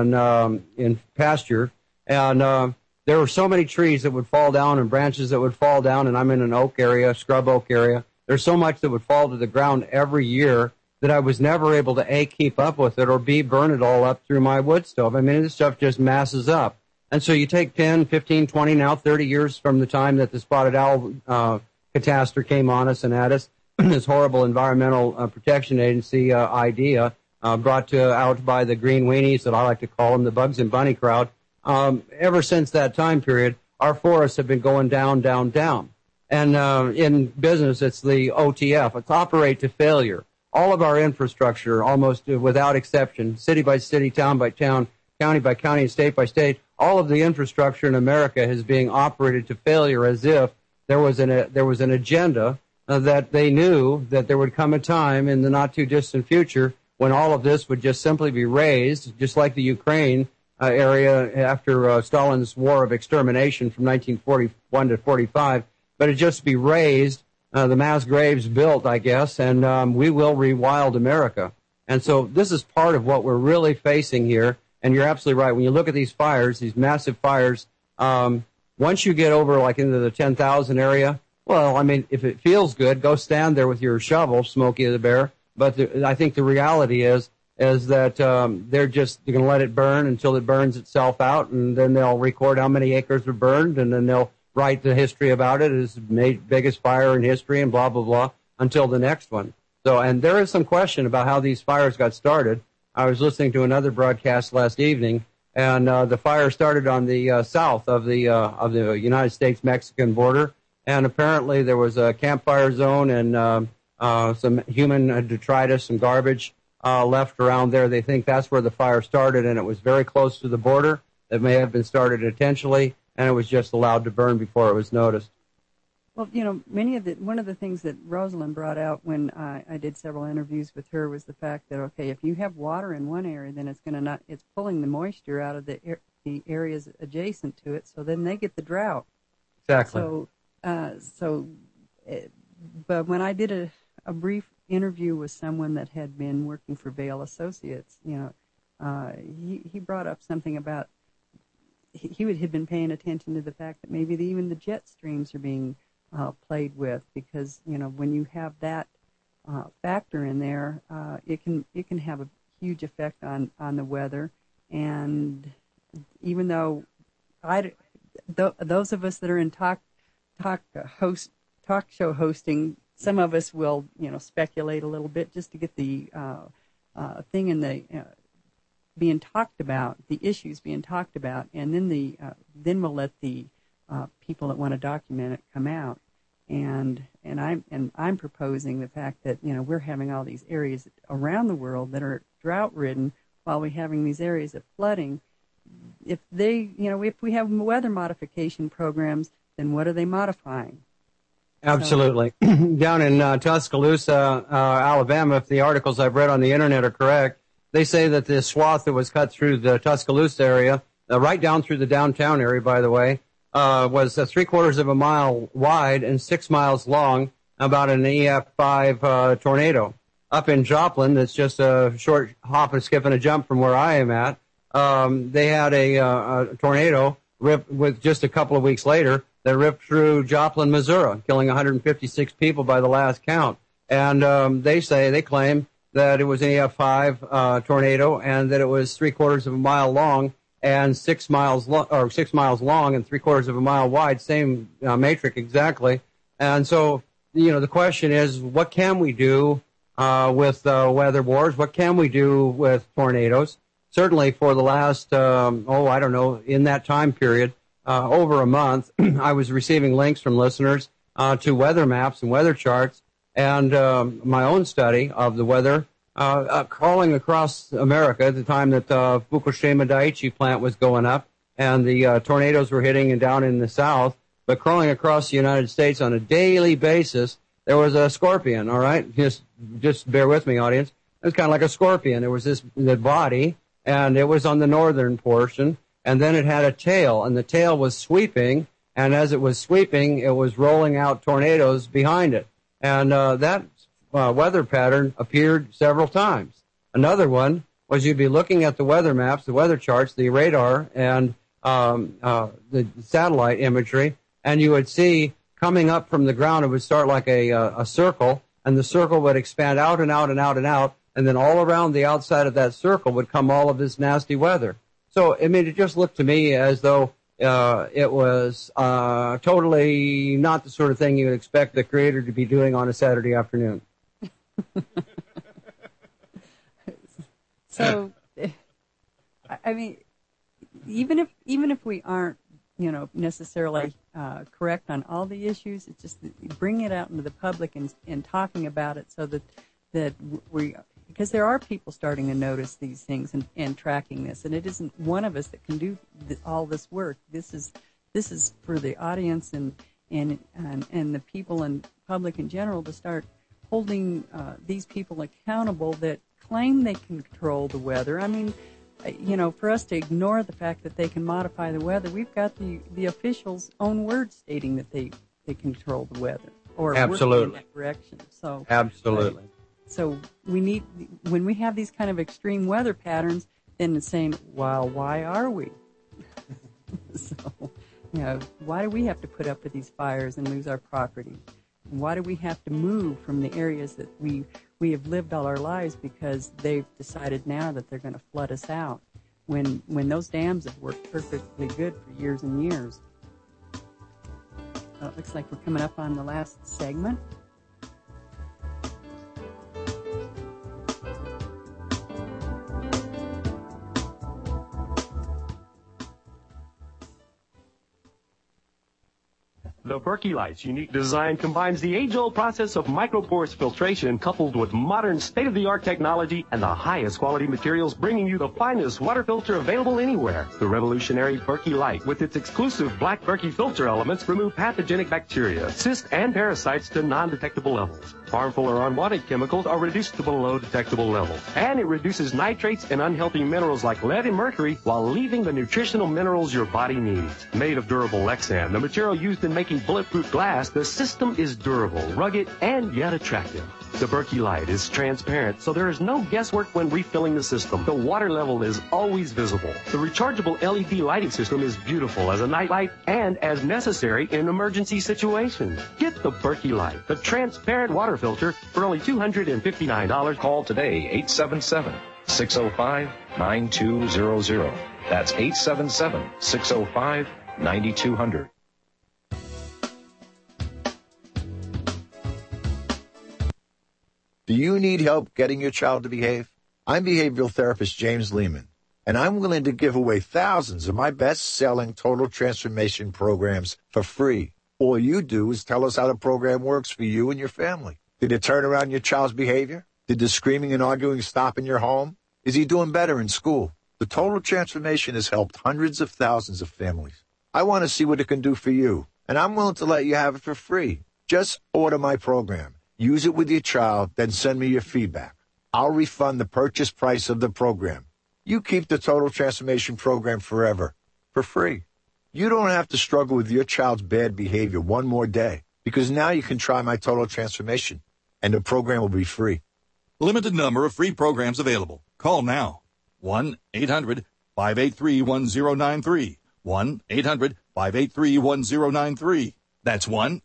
in pasture. And there were so many trees that would fall down and branches that would fall down, and I'm in an oak area, scrub oak area. There's so much that would fall to the ground every year that I was never able to, A, keep up with it, or B, burn it all up through my wood stove. I mean, this stuff just masses up. And so you take 10, 15, 20, now 30 years from the time that the spotted owl catastrophe came on us and at us, this horrible environmental protection agency idea brought out by the green weenies that I like to call them, the Bugs and Bunny crowd. Ever since that time period, our forests have been going down, down, down. And in business, it's the OTF. It's operate to failure. All of our infrastructure, almost without exception, city by city, town by town, county by county, and state by state, all of the infrastructure in America is being operated to failure as if there was an agenda that they knew that there would come a time in the not-too-distant future when all of this would just simply be razed, just like the Ukraine area after Stalin's war of extermination from 1941 to 45, but it'd just be razed, the mass graves built, I guess, and we will rewild America. And so this is part of what we're really facing here. And you're absolutely right. When you look at these fires, these massive fires, once you get over like into the 10,000 area, well, I mean, if it feels good, go stand there with your shovel, Smokey the Bear. But I think the reality is that they're going to let it burn until it burns itself out, and then they'll record how many acres were burned, and then they'll write the history about it as the biggest fire in history and blah, blah, blah, until the next one. So, and there is some question about how these fires got started. I was listening to another broadcast last evening, and the fire started on the south of the United States-Mexican border, and apparently there was a campfire zone and some human detritus, some garbage left around there. They think that's where the fire started, and it was very close to the border. It may have been started intentionally, and it was just allowed to burn before it was noticed. Well, one of the things that Rosalind brought out when I did several interviews with her was the fact that, okay, if you have water in one area, then it's pulling the moisture out of the areas adjacent to it, so then they get the drought. Exactly. But when I did a brief interview with someone that had been working for Vail Associates, he brought up something about he had been paying attention to the fact that maybe even the jet streams are being played with, because when you have that factor in there, it can have a huge effect on the weather. And even though those of us that are in talk show hosting, some of us will speculate a little bit just to get the thing in the being talked about, the issues being talked about, and then we'll let the people that want to document it come out, and I'm proposing the fact that we're having all these areas around the world that are drought ridden while we're having these areas of flooding. If we have weather modification programs, then what are they modifying? Absolutely. Down in Tuscaloosa, Alabama, if the articles I've read on the internet are correct, they say that the swath that was cut through the Tuscaloosa area, right down through the downtown area, by the way, was 3/4 of a mile wide and 6 miles long, about an EF5 tornado. Up in Joplin, that's just a short hop and skip and a jump from where I am at, they had a tornado rip with just a couple of weeks later that ripped through Joplin, Missouri, killing 156 people by the last count. And they claim that it was an EF5 tornado, and that it was 3/4 of a mile long and 6 miles long and 3/4 of a mile wide, same matrix exactly. And so, the question is, what can we do with weather wars? What can we do with tornadoes? certainly for the last, I don't know, in that time period, over a month, I was receiving links from listeners to weather maps and weather charts, and my own study of the weather crawling across America at the time that the Fukushima Daiichi plant was going up and the tornadoes were hitting and down in the south, but crawling across the United States on a daily basis, there was a scorpion, all right? Just bear with me, audience. It was kind of like a scorpion. There was the body, and it was on the northern portion, and then it had a tail, and the tail was sweeping, and as it was sweeping, it was rolling out tornadoes behind it. And that weather pattern appeared several times. Another one was you'd be looking at the weather maps, the weather charts, the radar, and the satellite imagery, and you would see coming up from the ground, it would start like a circle, and the circle would expand out and out and out and out, and then all around the outside of that circle would come all of this nasty weather. So, I mean, it just looked to me as though it was totally not the sort of thing you would expect the creator to be doing on a Saturday afternoon. So, I mean, even if we aren't, necessarily correct on all the issues, it's just bringing it out into the public and talking about it so that we, because there are people starting to notice these things and tracking this, and it isn't one of us that can do all this work. This is for the audience and the people and public in general to start holding these people accountable that claim they can control the weather. I mean, for us to ignore the fact that they can modify the weather, we've got the officials' own words stating that they control the weather or absolutely work in that direction. So absolutely. So we need, when we have these kind of extreme weather patterns, then it's saying, well, why are we? So, why do we have to put up with these fires and lose our property? And why do we have to move from the areas that we have lived all our lives because they've decided now that they're going to flood us out when those dams have worked perfectly good for years and years? It looks like we're coming up on the last segment. The Berkey Light's unique design combines the age-old process of microporous filtration coupled with modern state-of-the-art technology and the highest quality materials, bringing you the finest water filter available anywhere. The revolutionary Berkey Light, with its exclusive black Berkey filter elements, remove pathogenic bacteria, cysts, and parasites to non-detectable levels. Harmful or unwanted chemicals are reduced to below detectable levels. And it reduces nitrates and unhealthy minerals like lead and mercury while leaving the nutritional minerals your body needs. Made of durable Lexan, the material used in making bulletproof glass, the system is durable, rugged, and yet attractive. The Berkey Light is transparent, so there is no guesswork when refilling the system. The water level is always visible. The rechargeable LED lighting system is beautiful as a night light and as necessary in emergency situations. Get the Berkey Light, the transparent water filter, for only $259. Call today, 877-605-9200. That's 877-605-9200. Do you need help getting your child to behave? I'm behavioral therapist James Lehman, and I'm willing to give away thousands of my best-selling total transformation programs for free. All you do is tell us how the program works for you and your family. Did it turn around your child's behavior? Did the screaming and arguing stop in your home? Is he doing better in school? The total transformation has helped hundreds of thousands of families. I want to see what it can do for you, and I'm willing to let you have it for free. Just order my program. Use it with your child, then send me your feedback. I'll refund the purchase price of the program. You keep the Total Transformation Program forever, for free. You don't have to struggle with your child's bad behavior one more day, because now you can try my Total Transformation, and the program will be free. Limited number of free programs available. Call now. 1-800-583-1093. 1-800-583-1093. That's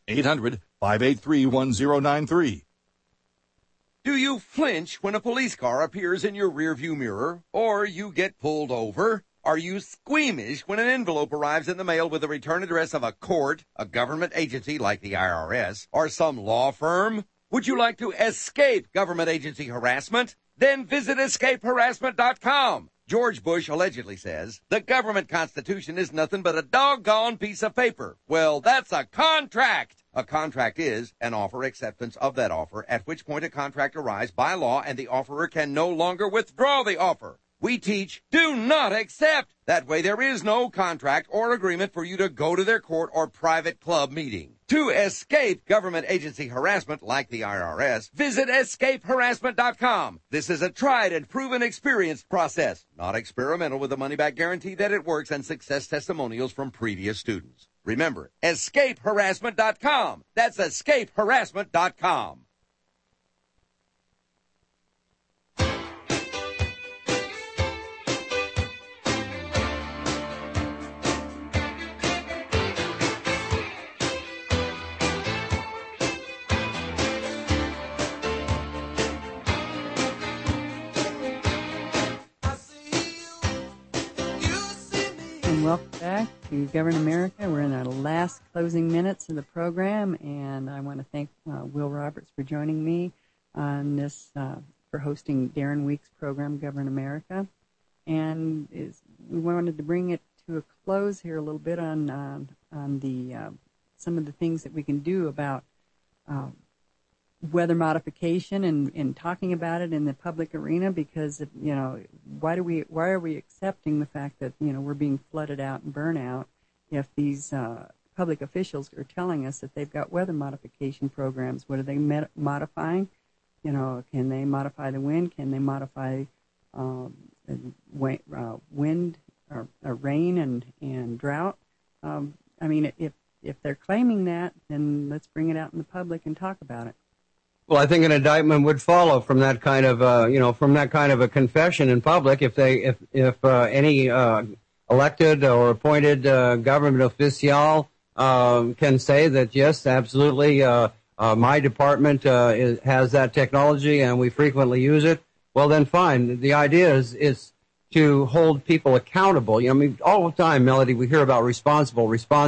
1-800-583-1093. Do you flinch when a police car appears in your rearview mirror, or you get pulled over? Are you squeamish when an envelope arrives in the mail with the return address of a court, a government agency like the IRS, or some law firm? Would you like to escape government agency harassment? Then visit EscapeHarassment.com. George Bush allegedly says, the government constitution is nothing but a doggone piece of paper. Well, that's a contract. A contract is an offer acceptance of that offer, at which point a contract arrives by law and the offerer can no longer withdraw the offer. We teach, do not accept. That way there is no contract or agreement for you to go to their court or private club meeting. To escape government agency harassment like the IRS, visit escapeharassment.com. This is a tried and proven experience process, not experimental, with a money-back guarantee that it works and success testimonials from previous students. Remember, escapeharassment.com. That's escapeharassment.com. Welcome back to Govern America. We're in our last closing minutes of the program, and I want to thank Will Roberts for joining me on this, for hosting Darren Week's program, Govern America. And we wanted to bring it to a close here a little bit on the some of the things that we can do about weather modification and talking about it in the public arena, because why are we accepting the fact that we're being flooded out and burnt out if these public officials are telling us that they've got weather modification programs? What are they modifying? Can they modify the wind? Can they modify wind or rain and drought? If they're claiming that, then let's bring it out in the public and talk about it. Well, I think an indictment would follow from that kind of, a confession in public. If any elected or appointed government official can say that, yes, absolutely, my department has that technology and we frequently use it, well, then fine. The idea is to hold people accountable. All the time, Melody, we hear about responsible.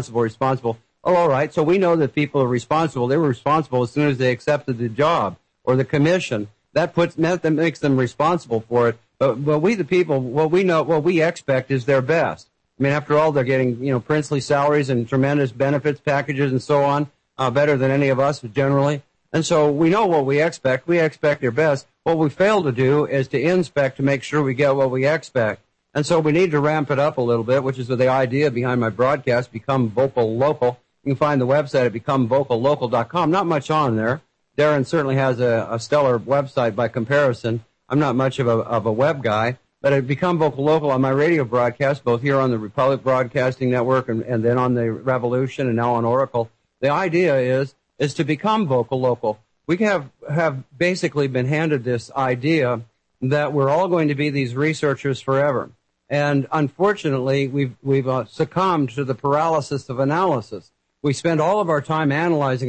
Oh, all right. So we know that people are responsible. They were responsible as soon as they accepted the job or the commission. That makes them responsible for it. But we, the people, what we expect is their best. After all, they're getting, princely salaries and tremendous benefits packages and so on, better than any of us generally. And so we know what we expect. We expect their best. What we fail to do is to inspect to make sure we get what we expect. And so we need to ramp it up a little bit, which is the idea behind my broadcast, Become Vocal Local. You can find the website at becomevocallocal.com. Not much on there. Darren certainly has a stellar website by comparison. I'm not much of a web guy, but at Become Vocal Local on my radio broadcast, both here on the Republic Broadcasting Network and then on the Revolution and now on Oracle, the idea is to become vocal local. We have basically been handed this idea that we're all going to be these researchers forever. And unfortunately, we've succumbed to the paralysis of analysis. We spend all of our time analyzing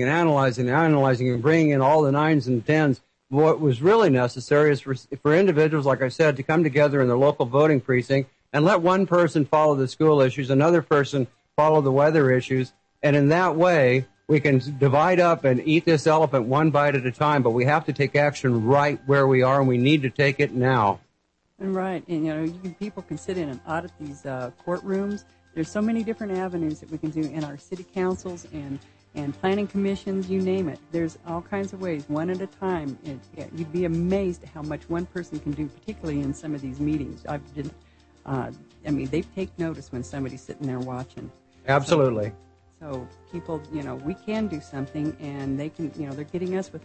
and bringing in all the nines and tens. What was really necessary is for individuals, like I said, to come together in their local voting precinct and let one person follow the school issues, another person follow the weather issues, and in that way we can divide up and eat this elephant one bite at a time, but we have to take action right where we are, and we need to take it now. Right, and people can sit in and audit these courtrooms. There's so many different avenues that we can do in our city councils and planning commissions, you name it. There's all kinds of ways, one at a time. You'd be amazed at how much one person can do, particularly in some of these meetings. They take notice when somebody's sitting there watching. Absolutely. So people, we can do something, and they can, they're getting us with